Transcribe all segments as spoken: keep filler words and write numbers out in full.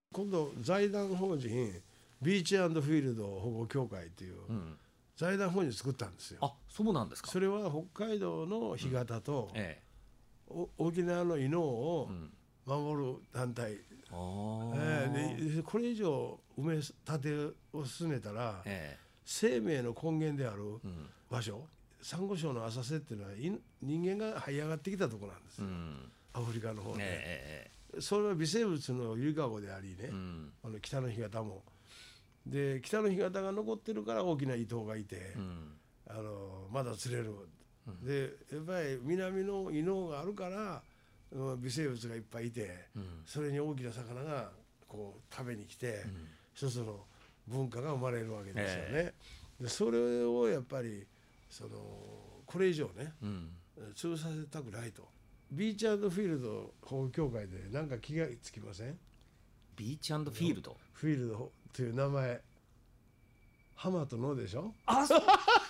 今度財団法人ビーチ&フィールド保護協会という、うん、財団法人作ったんですよ。 あ、そうなんですか。 それは北海道の干潟と、うんええ、沖縄の伊能を守る団体、うんえー、でこれ以上埋め立てを進めたら、ええ、生命の根源である場所、うん、サンゴ礁の浅瀬っていうのは人間が這い上がってきたところなんですよ、うん、アフリカの方で、ええ、それは微生物のゆりかごでありね、うん、あの北の干潟もで北の干潟が残ってるから大きな伊東がいて、うん、あのまだ釣れる、うん、でやっぱり南の伊能があるから微生物がいっぱいいて、うん、それに大きな魚がこう食べに来て、うん、一つの文化が生まれるわけですよね、えー、でそれをやっぱりそのこれ以上ね、うん、潰させたくないと。ビーチ&フィールド保護協会で何か気がつきません？ ビーチ&フィールドフィールドという名前、浜と野でしょ。 あ、そう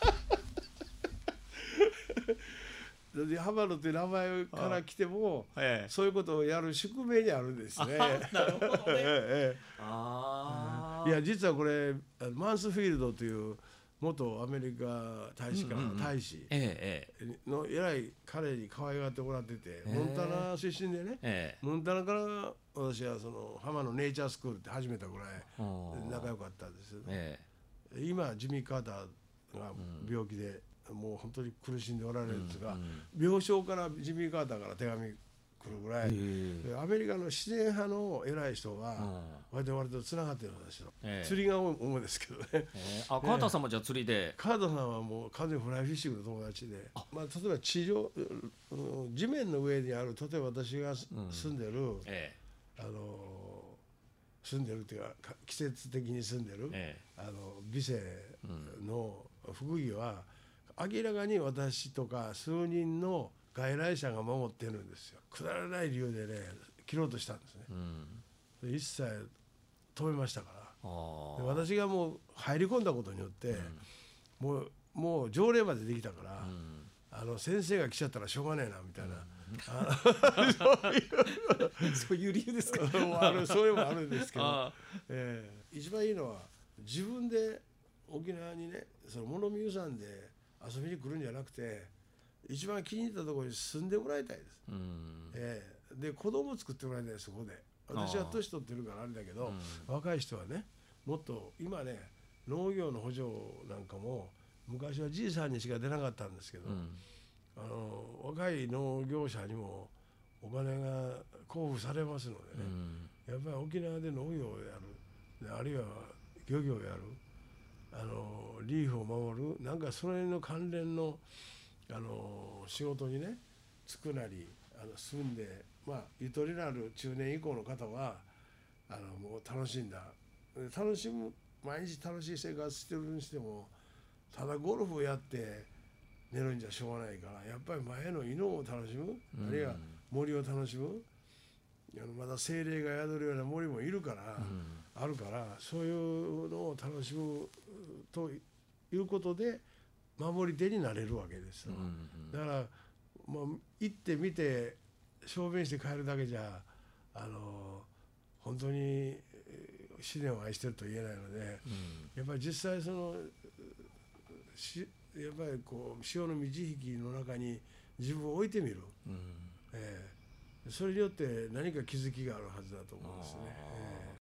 浜野という名前から来ても、ええ、そういうことをやる宿命にあるんですね。 なるほどね。ええ、あ、 いや実はこれマンスフィールドという元アメリカ大使館、うんうんうん、大使の偉い彼に可愛がってもらってて、モンタナ出身でね、ええ、モンタナから私はその浜のネイチャースクールって始めたぐらい仲良かったんですよ、ええ、今ジミー・カーターが病気で、うん、もう本当に苦しんでおられるんですが、うんうん、病床からジミー・カーターから手紙来るぐらい、えー、アメリカの自然派の偉い人は割と割とつながってるんですよ、えー、釣りが主ですけどね、えー、あ、カーターさんもじゃあ釣りで。 カーターさんはもう完全にフライフィッシングの友達で、まあ、例えば地上地面の上にある、例えば私が住んでる、うんえー、あの住んでるっていうか季節的に住んでる、えー、あの美生の福木は明らかに私とか数人の外来者が守ってるんですよ。くだらない理由でね切ろうとしたんですね、うん、で一切止めましたから。で私がもう入り込んだことによって、うん、もう、もう条例までできたから、うん、あの先生が来ちゃったらしょうがねえなみたいな、 うん、そういう理由ですか。 あるそういうのもあるんですけど、えー、一番いいのは自分で沖縄にねその物見湯山で遊びに来るんじゃなくて一番気に入ったところに住んでもらいたいです、うんえー、で子供を作ってもらいたいです。そこで私は年取ってるからあれだけど、うん、若い人はねもっと今ね農業の補助なんかも昔はじいさんにしか出なかったんですけど、うん、あの若い農業者にもお金が交付されますのでね、うん、やっぱり沖縄で農業をやるあるいは漁業をやるあのリーフを守るなんかそれの関連のあの仕事にねつくなりあの住んで、まあ、ゆとりのある中年以降の方はあのもう楽しんだ楽しむ毎日楽しい生活してるにしてもただゴルフをやって寝るんじゃしょうがないからやっぱり前の犬を楽しむ、うん、あるいは森を楽しむあのまだ精霊が宿るような森もいるから、うん、あるからそういうのを楽しむということで守り手になれるわけですよ、うんうん、だからもう行ってみて証明して帰るだけじゃあの本当に自然を愛してると言えないので、うん、やっぱり実際そのしやっぱりこう潮の満ち引きの中に自分を置いてみる、うんえー、それによって何か気づきがあるはずだと思うんですね。